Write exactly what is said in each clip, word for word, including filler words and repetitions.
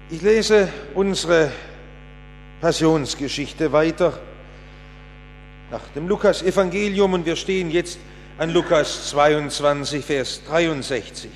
Ich lese unsere Passionsgeschichte weiter nach dem Lukas-Evangelium und wir stehen jetzt an Lukas zweiundzwanzig, Vers dreiundsechzig.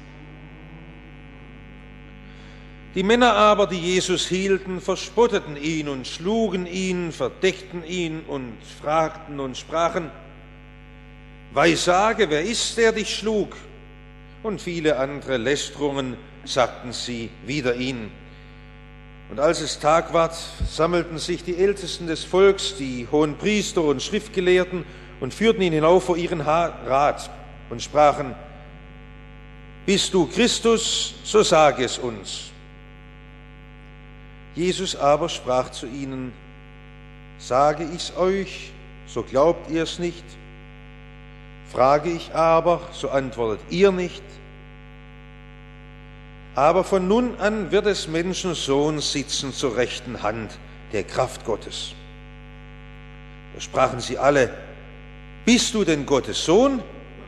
Die Männer aber, die Jesus hielten, verspotteten ihn und schlugen ihn, verdächten ihn und fragten und sprachen: Weissage, wer ist, der dich schlug? Und viele andere Lästerungen sagten sie wider ihn. Und als es Tag ward, sammelten sich die Ältesten des Volks, die Hohenpriester und Schriftgelehrten, und führten ihn hinauf vor ihren Rat und sprachen: Bist du Christus, so sage es uns. Jesus aber sprach zu ihnen: Sage ich's euch, so glaubt ihr es nicht. Frage ich aber, so antwortet ihr nicht. Aber von nun an wird des Menschen Sohn sitzen zur rechten Hand der Kraft Gottes. Da sprachen sie alle: Bist du denn Gottes Sohn?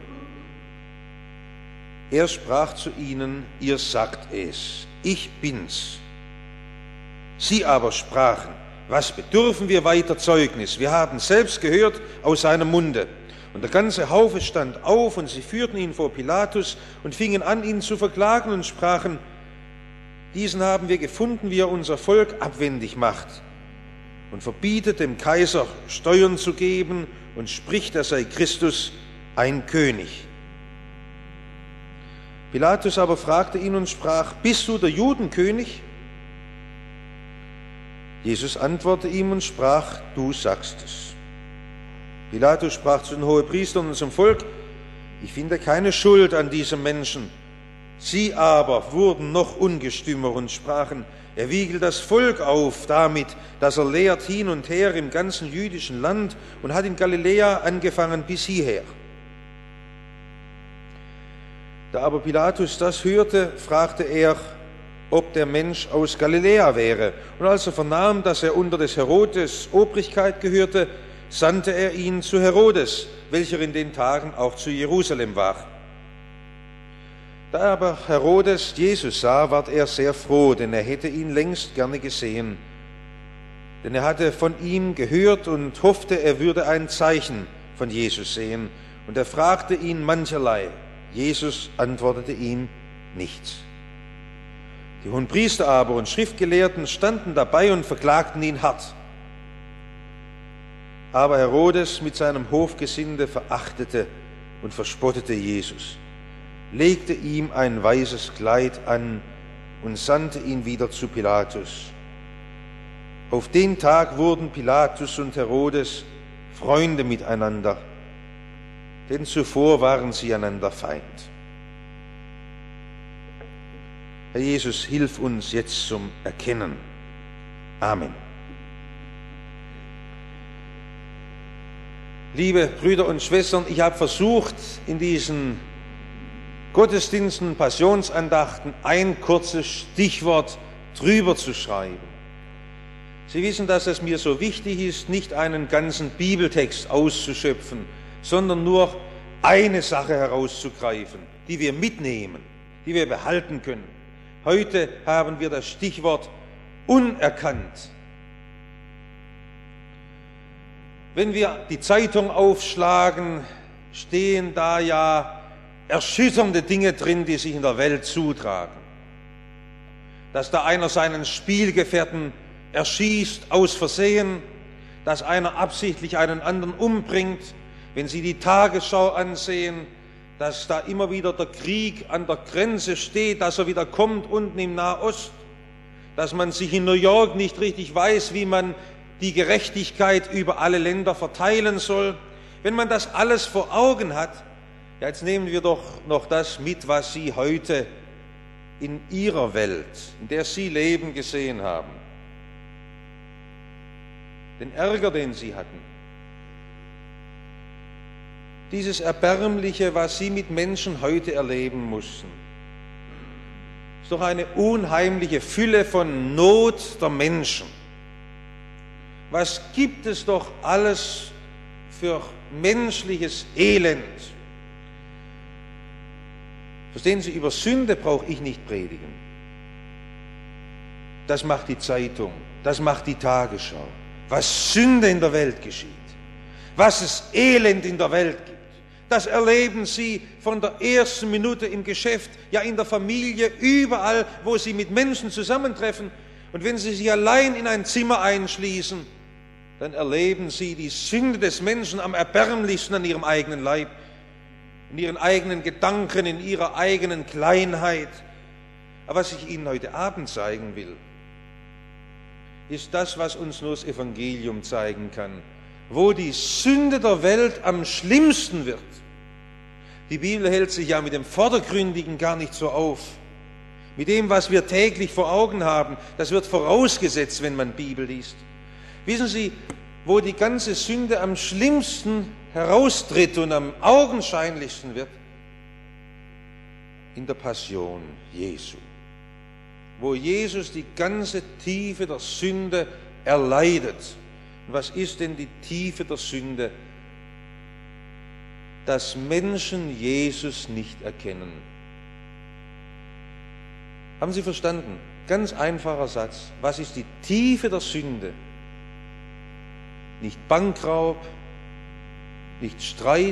Er sprach zu ihnen: Ihr sagt es, ich bin's. Sie aber sprachen: Was bedürfen wir weiter Zeugnis? Wir haben selbst gehört aus seinem Munde. Und der ganze Haufe stand auf, und sie führten ihn vor Pilatus und fingen an, ihn zu verklagen und sprachen: Diesen haben wir gefunden, wie er unser Volk abwendig macht und verbietet dem Kaiser Steuern zu geben und spricht, er sei Christus, ein König. Pilatus aber fragte ihn und sprach: Bist du der Judenkönig? Jesus antwortete ihm und sprach: Du sagst es. Pilatus sprach zu den Hohenpriestern und zum Volk: Ich finde keine Schuld an diesem Menschen. Sie aber wurden noch ungestümer und sprachen: Er wiegelt das Volk auf damit, dass er lehrt hin und her im ganzen jüdischen Land und hat in Galiläa angefangen bis hierher. Da aber Pilatus das hörte, fragte er, ob der Mensch aus Galiläa wäre. Und als er vernahm, dass er unter des Herodes Obrigkeit gehörte, sandte er ihn zu Herodes, welcher in den Tagen auch zu Jerusalem war. Da aber Herodes Jesus sah, ward er sehr froh, denn er hätte ihn längst gerne gesehen. Denn er hatte von ihm gehört und hoffte, er würde ein Zeichen von Jesus sehen. Und er fragte ihn mancherlei. Jesus antwortete ihm nichts. Die Hohenpriester aber und Schriftgelehrten standen dabei und verklagten ihn hart. Aber Herodes mit seinem Hofgesinde verachtete und verspottete Jesus, legte ihm ein weißes Kleid an und sandte ihn wieder zu Pilatus. Auf den Tag wurden Pilatus und Herodes Freunde miteinander, denn zuvor waren sie einander Feind. Herr Jesus, hilf uns jetzt zum Erkennen. Amen. Liebe Brüder und Schwestern, ich habe versucht, in diesen Gottesdiensten, Passionsandachten ein kurzes Stichwort drüber zu schreiben. Sie wissen, dass es mir so wichtig ist, nicht einen ganzen Bibeltext auszuschöpfen, sondern nur eine Sache herauszugreifen, die wir mitnehmen, die wir behalten können. Heute haben wir das Stichwort unerkannt. Wenn wir die Zeitung aufschlagen, stehen da ja erschütternde Dinge drin, die sich in der Welt zutragen. Dass da einer seinen Spielgefährten erschießt aus Versehen, dass einer absichtlich einen anderen umbringt. Wenn Sie die Tagesschau ansehen, dass da immer wieder der Krieg an der Grenze steht, dass er wieder kommt unten im Nahost, dass man sich in New York nicht richtig weiß, wie man die Gerechtigkeit über alle Länder verteilen soll. Wenn man das alles vor Augen hat, ja, jetzt nehmen wir doch noch das mit, was Sie heute in Ihrer Welt, in der Sie leben, gesehen haben. Den Ärger, den Sie hatten. Dieses Erbärmliche, was Sie mit Menschen heute erleben mussten. Ist doch eine unheimliche Fülle von Not der Menschen. Was gibt es doch alles für menschliches Elend? Verstehen Sie, über Sünde brauche ich nicht predigen. das macht die Zeitung, das macht die Tagesschau. Was Sünde in der Welt geschieht, was es Elend in der Welt gibt, das erleben Sie von der ersten Minute im Geschäft, ja in der Familie, überall, wo Sie mit Menschen zusammentreffen. Und wenn Sie sich allein in ein Zimmer einschließen, dann erleben Sie die Sünde des Menschen am erbärmlichsten an ihrem eigenen Leib, in ihren eigenen Gedanken, in ihrer eigenen Kleinheit. Aber was ich Ihnen heute Abend zeigen will, ist das, was uns nur das Evangelium zeigen kann, wo die Sünde der Welt am schlimmsten wird. Die Bibel hält sich ja mit dem Vordergründigen gar nicht so auf. Mit dem, was wir täglich vor Augen haben, das wird vorausgesetzt, wenn man Bibel liest. Wissen Sie, wo die ganze Sünde am schlimmsten heraustritt und am augenscheinlichsten wird? In der Passion Jesu. Wo Jesus die ganze Tiefe der Sünde erleidet. Und was ist denn die Tiefe der Sünde? Dass Menschen Jesus nicht erkennen. Haben Sie verstanden? Ganz einfacher Satz. Was ist die Tiefe der Sünde? Nicht Bankraub, nicht Streit,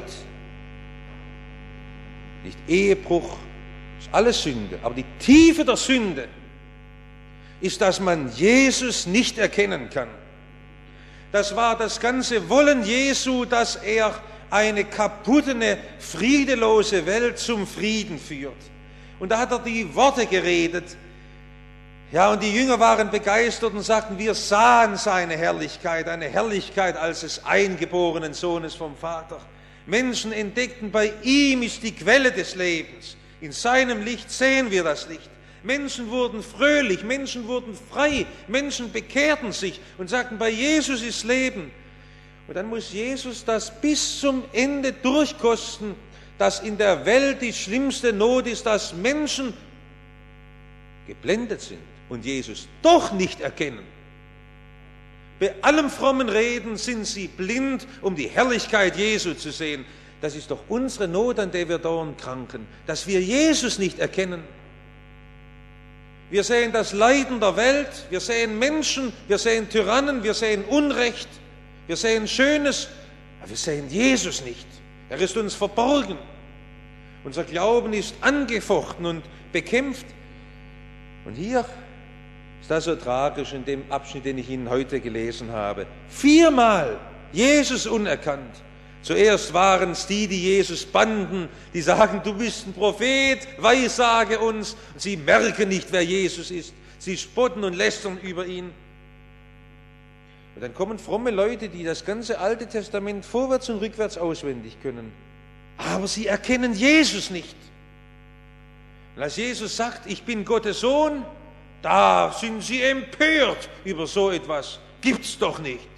nicht Ehebruch, das ist alles Sünde. Aber die Tiefe der Sünde ist, dass man Jesus nicht erkennen kann. Das war das ganze Wollen Jesu, dass er eine kaputte, eine friedelose Welt zum Frieden führt. Und da hat er die Worte geredet. Ja, und die Jünger waren begeistert und sagten, wir sahen seine Herrlichkeit, eine Herrlichkeit als des eingeborenen Sohnes vom Vater. Menschen entdeckten, bei ihm ist die Quelle des Lebens. In seinem Licht sehen wir das Licht. Menschen wurden fröhlich, Menschen wurden frei, Menschen bekehrten sich und sagten, bei Jesus ist Leben. Und dann muss Jesus das bis zum Ende durchkosten, dass in der Welt die schlimmste Not ist, dass Menschen geblendet sind und Jesus doch nicht erkennen. Bei allem frommen Reden sind sie blind, um die Herrlichkeit Jesu zu sehen. Das ist doch unsere Not, an der wir dauernd kranken, dass wir Jesus nicht erkennen. Wir sehen das Leiden der Welt, wir sehen Menschen, wir sehen Tyrannen, wir sehen Unrecht, wir sehen Schönes, aber wir sehen Jesus nicht. Er ist uns verborgen. Unser Glauben ist angefochten und bekämpft. Und hier ist das so tragisch in dem Abschnitt, den ich Ihnen heute gelesen habe. Viermal Jesus unerkannt. Zuerst waren es die, die Jesus banden, die sagen, du bist ein Prophet, weissage uns. Und sie merken nicht, wer Jesus ist. Sie spotten und lästern über ihn. Und dann kommen fromme Leute, die das ganze Alte Testament vorwärts und rückwärts auswendig können. Aber sie erkennen Jesus nicht. Und als Jesus sagt, ich bin Gottes Sohn, da sind sie empört über so etwas. Gibt's doch nicht.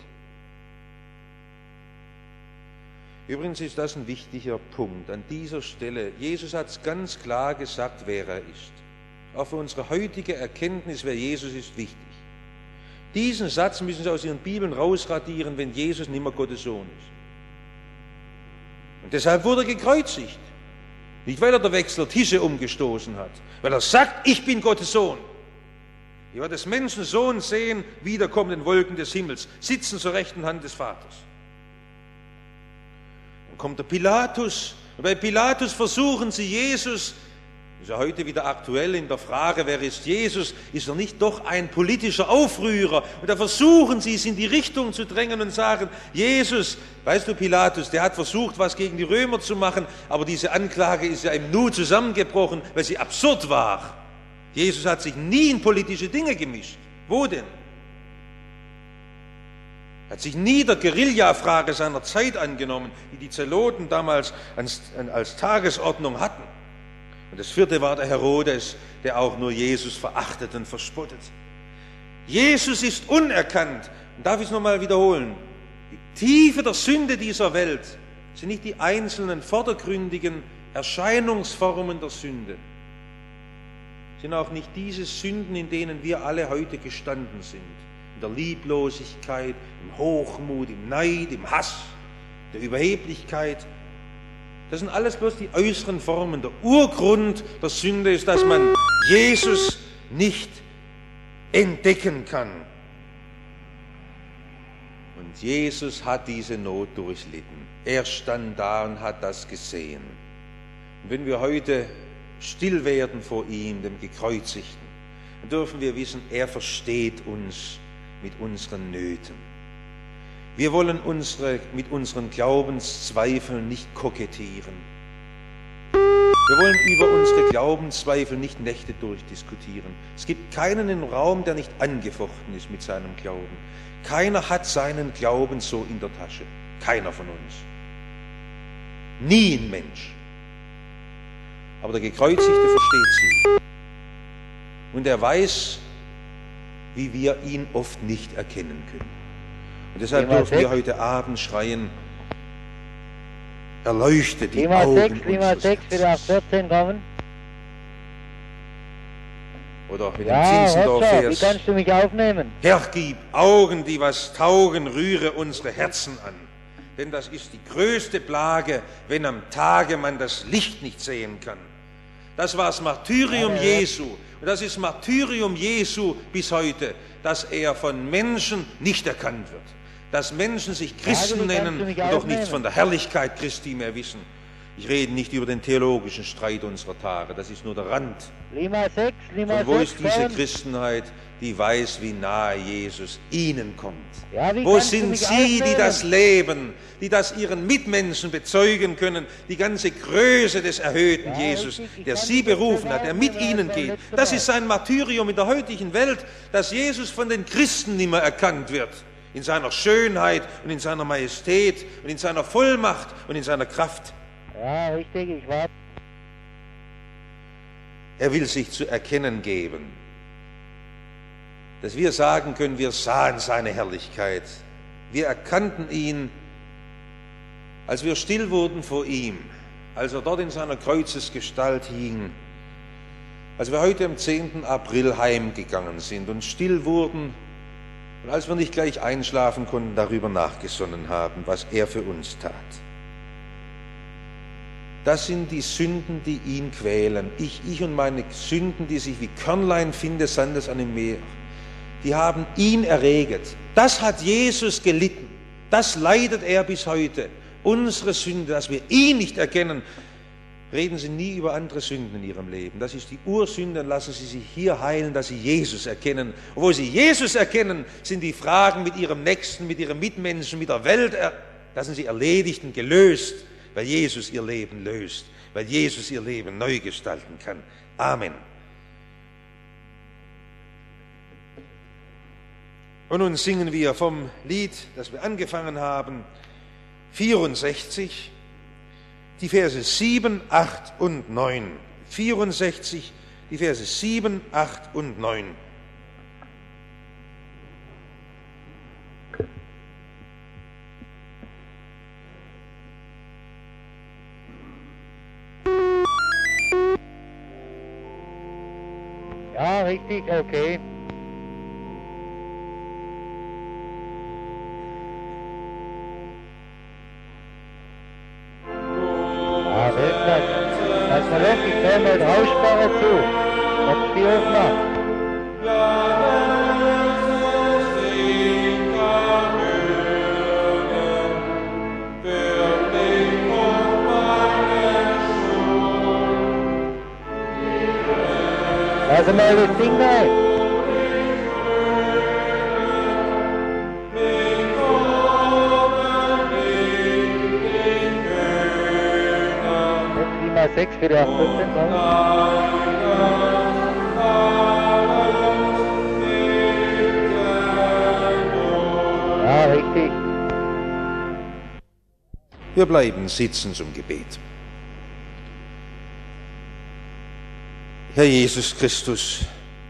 Übrigens ist das ein wichtiger Punkt an dieser Stelle. Jesus hat es ganz klar gesagt, wer er ist. Auch für unsere heutige Erkenntnis, wer Jesus ist, wichtig. Diesen Satz müssen Sie aus Ihren Bibeln rausradieren, wenn Jesus nicht mehr Gottes Sohn ist. Und deshalb wurde er gekreuzigt. Nicht, weil er der Wechsler Tische umgestoßen hat, weil er sagt, ich bin Gottes Sohn. Ihr werdet des Menschen Sohn sehen, wiederkommen in den Wolken des Himmels, sitzen zur rechten Hand des Vaters. Dann kommt der Pilatus, und bei Pilatus versuchen sie Jesus, ist ja heute wieder aktuell in der Frage, wer ist Jesus, ist er nicht doch ein politischer Aufrührer? Und da versuchen sie es in die Richtung zu drängen und sagen, Jesus, weißt du Pilatus, der hat versucht, was gegen die Römer zu machen, aber diese Anklage ist ja im Nu zusammengebrochen, weil sie absurd war. Jesus hat sich nie in politische Dinge gemischt. Wo denn? Er hat sich nie der Guerilla-Frage seiner Zeit angenommen, die die Zeloten damals als, als Tagesordnung hatten. Und das vierte war der Herodes, der auch nur Jesus verachtet und verspottet. Jesus ist unerkannt. Und darf ich es nochmal wiederholen? Die Tiefe der Sünde dieser Welt sind nicht die einzelnen vordergründigen Erscheinungsformen der Sünde. Sind auch nicht diese Sünden, in denen wir alle heute gestanden sind. In der Lieblosigkeit, im Hochmut, im Neid, im Hass, der Überheblichkeit. Das sind alles bloß die äußeren Formen. Der Urgrund der Sünde ist, dass man Jesus nicht entdecken kann. Und Jesus hat diese Not durchlitten. Er stand da und hat das gesehen. Und wenn wir heute still werden vor ihm, dem Gekreuzigten, dann dürfen wir wissen, er versteht uns mit unseren Nöten. Wir wollen unsere, mit unseren Glaubenszweifeln nicht kokettieren. Wir wollen über unsere Glaubenszweifel nicht Nächte durchdiskutieren. Es gibt keinen im Raum, der nicht angefochten ist mit seinem Glauben. Keiner hat seinen Glauben so in der Tasche. Keiner von uns. Nie ein Mensch. Aber der Gekreuzigte versteht sie. Und er weiß, wie wir ihn oft nicht erkennen können. Und deshalb dürfen wir heute Abend schreien, erleuchte die Klima Augen sechs, Klima unseres sechs, wieder auf Herzens. vierzehn kommen. Oder mit Ja, dem Roger, wie Zinzendorf-Vers. kannst du mich aufnehmen? Herr, gib Augen, die was taugen, rühre unsere Herzen an. Denn das ist die größte Plage, wenn am Tage man das Licht nicht sehen kann. Das war das Martyrium Ja, ja. Jesu. Und das ist Martyrium Jesu bis heute, dass er von Menschen nicht erkannt wird. Dass Menschen sich Christen wie kannst du nennen mich und doch aufnehmen? nichts von der Herrlichkeit Christi mehr wissen. Ich rede nicht über den theologischen Streit unserer Tage, das ist nur der Rand. Lima sechs, Lima Und wo sechs ist diese kommen. Christenheit, die weiß, wie nahe Jesus ihnen kommt? Ja, wie Wo kannst du sind mich Sie, die aufnehmen? das leben, die das ihren Mitmenschen bezeugen können, die ganze Größe des erhöhten Ja, Jesus, richtig, ich der kann Sie mich nicht berufen hat, der mit aufnehmen, Ihnen das war geht? letzte Das Mal. ist sein Martyrium in der heutigen Welt, dass Jesus von den Christen nicht mehr erkannt wird. In seiner Schönheit und in seiner Majestät und in seiner Vollmacht und in seiner Kraft. Ja, richtig, ich warte. Er will sich zu erkennen geben, dass wir sagen können, wir sahen seine Herrlichkeit. Wir erkannten ihn, als wir still wurden vor ihm, als er dort in seiner Kreuzesgestalt hing, als wir heute am zehnten April heimgegangen sind und still wurden und als wir nicht gleich einschlafen konnten, darüber nachgesonnen haben, was er für uns tat. Das sind die Sünden, die ihn quälen. Ich, ich und meine Sünden, die sich wie Körnlein finde, Sandes an dem Meer, die haben ihn erreget. Das hat Jesus gelitten. Das leidet er bis heute. Unsere Sünde, dass wir ihn nicht erkennen. Reden Sie nie über andere Sünden in Ihrem Leben. Das ist die Ursünde. Lassen Sie sich hier heilen, dass Sie Jesus erkennen. Und wo Sie Jesus erkennen, sind die Fragen mit Ihrem Nächsten, mit Ihrem Mitmenschen, mit der Welt, da sind Sie erledigt und gelöst, weil Jesus Ihr Leben löst, weil Jesus Ihr Leben neu gestalten kann. Amen. Und nun singen wir vom Lied, das wir angefangen haben, vierundsechzig, die Verse sieben, acht und neun. vierundsechzig, die Verse sieben, acht und neun. Ja, richtig, okay. Ah, Weltklasse. Lass mal los, ich höre mal den Aussprache zu. Ob die aufmacht. Lass mal das Ding rein. Jetzt Lima sechs für die achtzehn kommen. Ja, richtig. Wir bleiben sitzen zum Gebet. Herr Jesus Christus,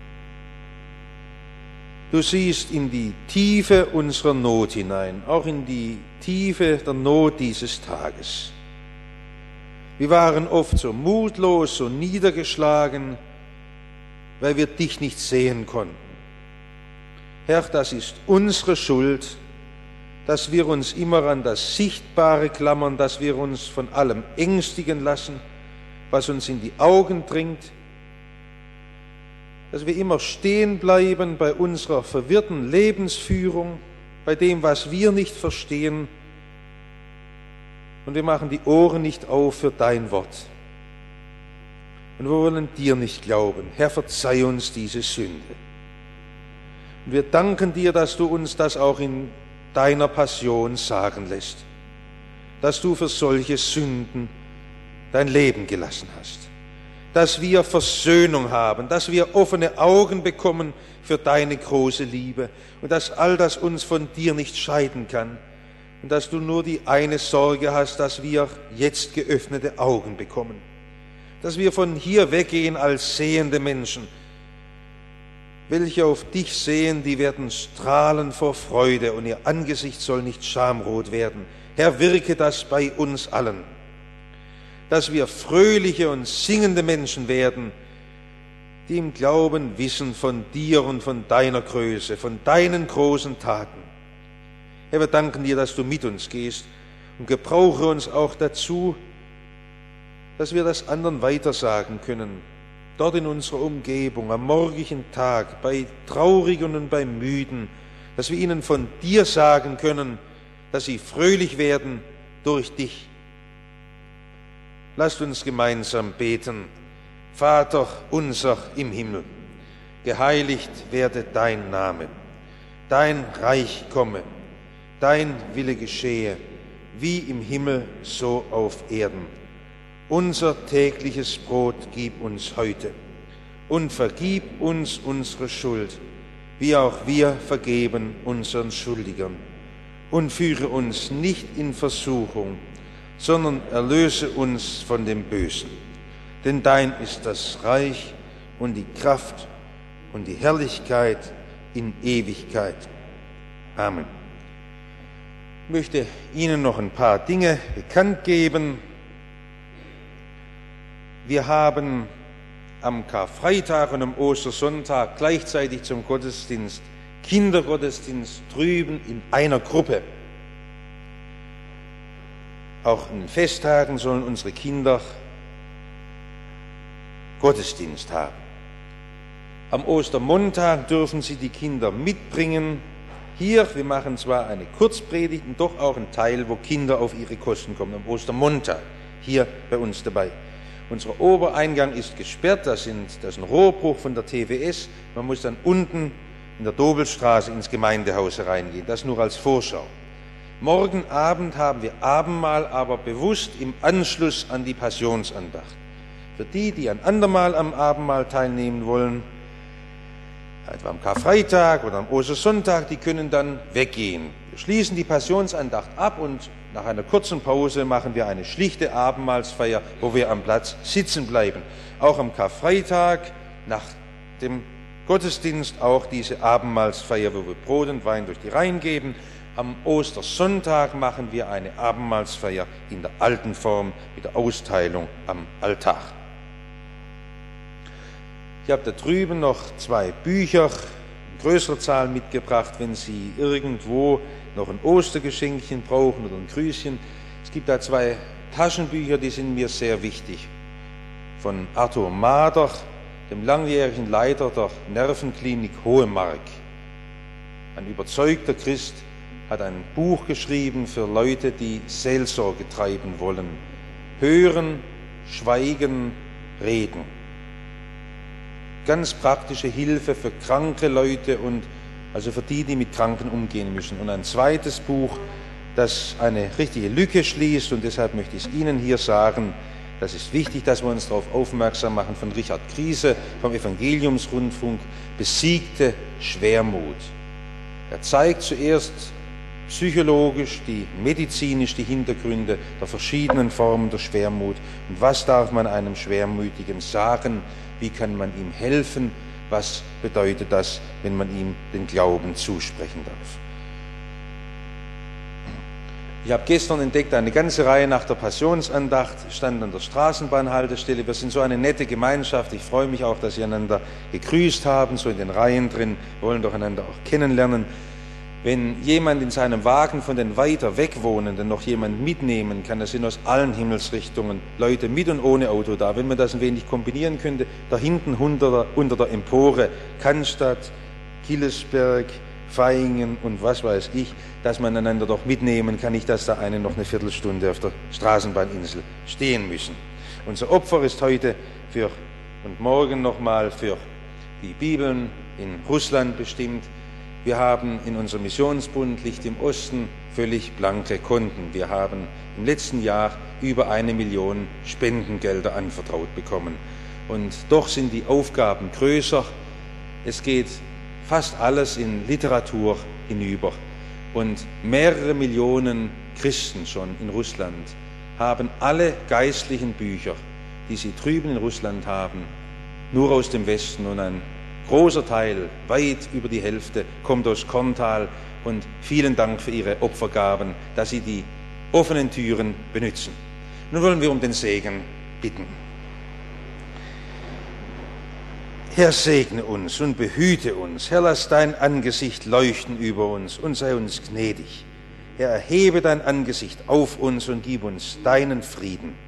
du siehst in die Tiefe unserer Not hinein, auch in die Tiefe der Not dieses Tages. Wir waren oft so mutlos, so niedergeschlagen, weil wir dich nicht sehen konnten. Herr, das ist unsere Schuld, dass wir uns immer an das Sichtbare klammern, dass wir uns von allem ängstigen lassen, was uns in die Augen dringt. dass wir immer stehen bleiben bei unserer verwirrten Lebensführung, bei dem, was wir nicht verstehen. Und wir machen die Ohren nicht auf für dein Wort. Und wir wollen dir nicht glauben. Herr, verzeih uns diese Sünde. Und wir danken dir, dass du uns das auch in deiner Passion sagen lässt, dass du für solche Sünden dein Leben gelassen hast, dass wir Versöhnung haben, dass wir offene Augen bekommen für deine große Liebe und dass all das uns von dir nicht scheiden kann und dass du nur die eine Sorge hast, dass wir jetzt geöffnete Augen bekommen, dass wir von hier weggehen als sehende Menschen. Welche auf dich sehen, die werden strahlen vor Freude und ihr Angesicht soll nicht schamrot werden. Herr, wirke das bei uns allen, dass wir fröhliche und singende Menschen werden, die im Glauben wissen von dir und von deiner Größe, von deinen großen Taten. Herr, wir danken dir, dass du mit uns gehst und gebrauche uns auch dazu, dass wir das anderen weitersagen können, dort in unserer Umgebung, am morgigen Tag, bei Traurigen und bei Müden, dass wir ihnen von dir sagen können, dass sie fröhlich werden durch dich. Lasst uns gemeinsam beten. Vater unser im Himmel, geheiligt werde dein Name, dein Reich komme, dein Wille geschehe, wie im Himmel, so auf Erden. Unser tägliches Brot gib uns heute und vergib uns unsere Schuld, wie auch wir vergeben unseren Schuldigern. Und führe uns nicht in Versuchung, sondern erlöse uns von dem Bösen. Denn dein ist das Reich und die Kraft und die Herrlichkeit in Ewigkeit. Amen. Ich möchte Ihnen noch ein paar Dinge bekannt geben. Wir haben am Karfreitag und am Ostersonntag gleichzeitig zum Gottesdienst Kindergottesdienst drüben in einer Gruppe. Auch in den Festtagen sollen unsere Kinder Gottesdienst haben. Am Ostermontag dürfen sie die Kinder mitbringen. Hier, wir machen zwar eine Kurzpredigt und doch auch einen Teil, wo Kinder auf ihre Kosten kommen, am Ostermontag, hier bei uns dabei. Unser Obereingang ist gesperrt, das, sind, das ist ein Rohrbruch von der T W S. Man muss dann unten in der Dobelstraße ins Gemeindehaus reingehen, das nur als Vorschau. Morgen Abend haben wir Abendmahl, aber bewusst im Anschluss an die Passionsandacht. Für die, die ein andermal am Abendmahl teilnehmen wollen, etwa am Karfreitag oder am Ostersonntag, die können dann weggehen. Wir schließen die Passionsandacht ab und nach einer kurzen Pause machen wir eine schlichte Abendmahlsfeier, wo wir am Platz sitzen bleiben. Auch am Karfreitag nach dem Gottesdienst auch diese Abendmahlsfeier, wo wir Brot und Wein durch die Reihen geben. Am Ostersonntag machen wir eine Abendmahlsfeier in der alten Form mit der Austeilung am Altar. Ich habe da drüben noch zwei Bücher in größerer Zahl mitgebracht, wenn Sie irgendwo noch ein Ostergeschenkchen brauchen oder ein Grüßchen. Es gibt da zwei Taschenbücher, die sind mir sehr wichtig. Von Arthur Mader, dem langjährigen Leiter der Nervenklinik Hohemark. Ein überzeugter Christ, hat ein Buch geschrieben für Leute, die Seelsorge treiben wollen. Hören, schweigen, reden. Ganz praktische Hilfe für kranke Leute und also für die, die mit Kranken umgehen müssen. Und ein zweites Buch, das eine richtige Lücke schließt, und deshalb möchte ich es Ihnen hier sagen, das ist wichtig, dass wir uns darauf aufmerksam machen, von Richard Kriese vom Evangeliumsrundfunk, Besiegte Schwermut. Er zeigt zuerst psychologisch, die medizinisch die Hintergründe der verschiedenen Formen der Schwermut und was darf man einem Schwermütigen sagen, wie kann man ihm helfen, was bedeutet das, wenn man ihm den Glauben zusprechen darf. Ich habe gestern entdeckt, eine ganze Reihe nach der Passionsandacht stand an der Straßenbahnhaltestelle. Wir sind so eine nette Gemeinschaft. Ich freue mich auch, dass Sie einander gegrüßt haben, so in den Reihen drin, wollen doch einander auch kennenlernen. Wenn jemand in seinem Wagen von den weiter Wegwohnenden noch jemand mitnehmen kann, das sind aus allen Himmelsrichtungen Leute mit und ohne Auto da. Wenn man das ein wenig kombinieren könnte, da hinten unter der, unter der Empore, Cannstatt, Killesberg, Vaihingen und was weiß ich, dass man einander doch mitnehmen kann, nicht, dass da eine noch eine Viertelstunde auf der Straßenbahninsel stehen müssen. Unser Opfer ist heute für und morgen nochmal für die Bibeln in Russland bestimmt. Wir haben in unserem Missionsbund Licht im Osten völlig blanke Konten. Wir haben im letzten Jahr über eine Million Spendengelder anvertraut bekommen. Und doch sind die Aufgaben größer. Es geht fast alles in Literatur hinüber. Und mehrere Millionen Christen schon in Russland haben alle geistlichen Bücher, die sie drüben in Russland haben, nur aus dem Westen, und ein großer Teil, weit über die Hälfte, kommt aus Korntal, und vielen Dank für Ihre Opfergaben, dass Sie die offenen Türen benützen. Nun wollen wir um den Segen bitten. Herr, segne uns und behüte uns. Herr, lass dein Angesicht leuchten über uns und sei uns gnädig. Herr, erhebe dein Angesicht auf uns und gib uns deinen Frieden.